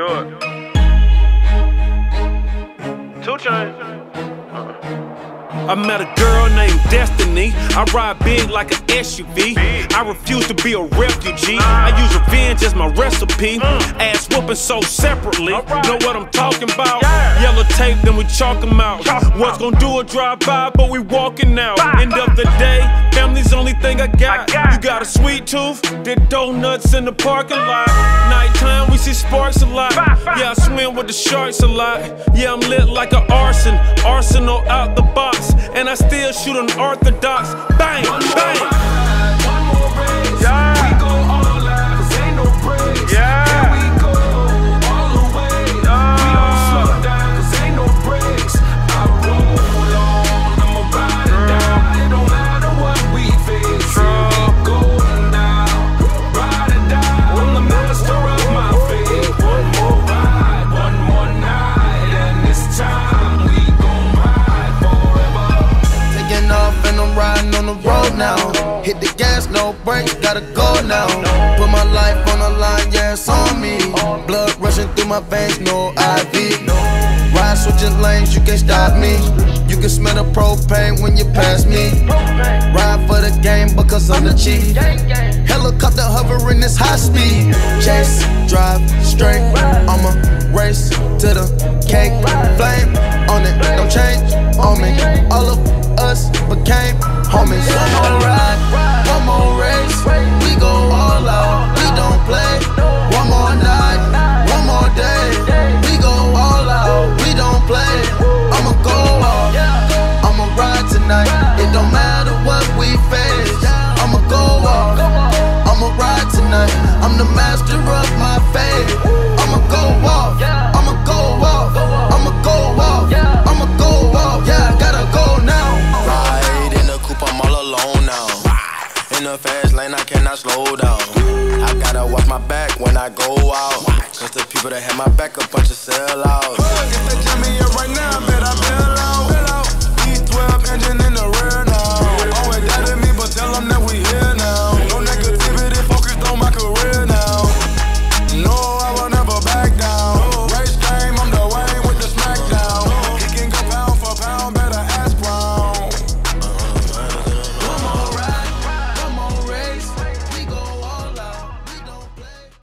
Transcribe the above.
it. 2 Chainz. I met a girl named Destiny. I ride big like an SUV. I refuse to be a refugee. I use revenge as my recipe. Ass whooping so separately. Know what I'm talking about? Yellow tape, then we chalk them out. What's gonna do a drive-by, but we walking out. End of the day, family's the only thing I got. You got a sweet tooth? Did donuts in the parking lot. Nighttime, we see sparks a lot. Yeah, I swim with the sharks a lot. Yeah, I'm lit like an arson. Arsenal out the box. And I still shoot an orthodox. Bang, bang. One more race. Yeah. We go all out, 'cause ain't no breaks. Yeah. Here we go, all the way. We don't slow down, 'cause ain't no breaks. I roll on, I'ma ride or die. It don't matter what we face. Here we go now, ride or die. I'm the master of my fate. One more ride, one more night, and this time we gon' ride forever. Taking off and I'm riding on the road now. Hit the gas, no brakes, gotta go now. Put my life on the line, yeah, it's on me. Blood rushing through my veins, no IV. Ride switching lanes, you can't stop me. You can smell the propane when you pass me. Ride for the game because I'm the chief. Helicopter hovering this high speed. Chase, drive straight. I'ma race to the cake. Flame on it, don't change on me. All of us became homies. One more ride, one more race. We go all out, we don't play. One more night, one more day. We go all out, we don't play. I'ma go off, I'ma ride tonight. It don't matter what we face. I'ma go off, I'ma ride tonight. I'm the master of my fate. I'ma go off, I'ma go off, I'ma go off, I'ma go off. Yeah, gotta go now. Ride in the coupe, I'm all alone now. In the fast lane, I cannot slow down. I gotta watch my back when I go out, 'cause the people that have my back a bunch of sellouts. If they jam me up right now, I bet